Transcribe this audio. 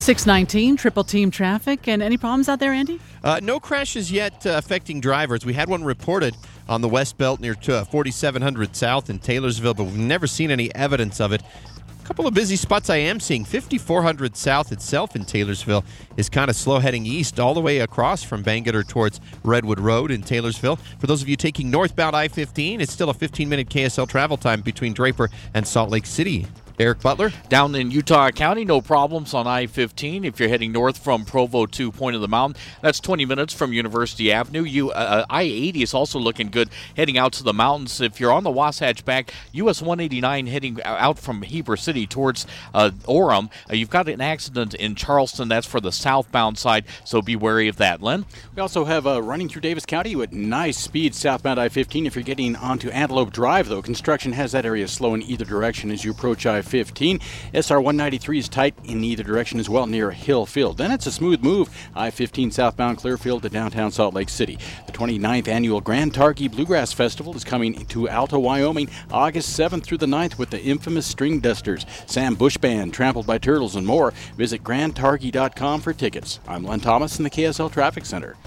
619, triple team traffic. And any problems out there, Andy? No crashes yet affecting drivers. We had one reported on the West Belt near 4700 South in Taylorsville, but we've never seen any evidence of it. A couple of busy spots I am seeing. 5400 South itself in Taylorsville is kind of slow heading east all the way across from Bangerter towards Redwood Road in Taylorsville. For those of you taking northbound I-15, it's still a 15-minute KSL travel time between Draper and Salt Lake City. Eric Butler? Down in Utah County, no problems on I-15. If you're heading north from Provo to Point of the Mountain, that's 20 minutes from University Avenue. I-80 is also looking good heading out to the mountains. If you're on the Wasatch back, US 189 heading out from Heber City towards Orem. You've got an accident in Charleston. That's for the southbound side, so be wary of that. Len? We also have running through Davis County with nice speed southbound I-15. If you're getting onto Antelope Drive, though, construction has that area slow in either direction as you approach I-15. SR 193 is tight in either direction as well near Hill Field. Then it's a smooth move. I-15 southbound Clearfield to downtown Salt Lake City. The 29th annual Grand Targhee Bluegrass Festival is coming to Alta, Wyoming, August 7th through the 9th with the infamous String Dusters, Sam Bush Band, Trampled by Turtles, and more. Visit GrandTarghee.com for tickets. I'm Len Thomas in the KSL Traffic Center.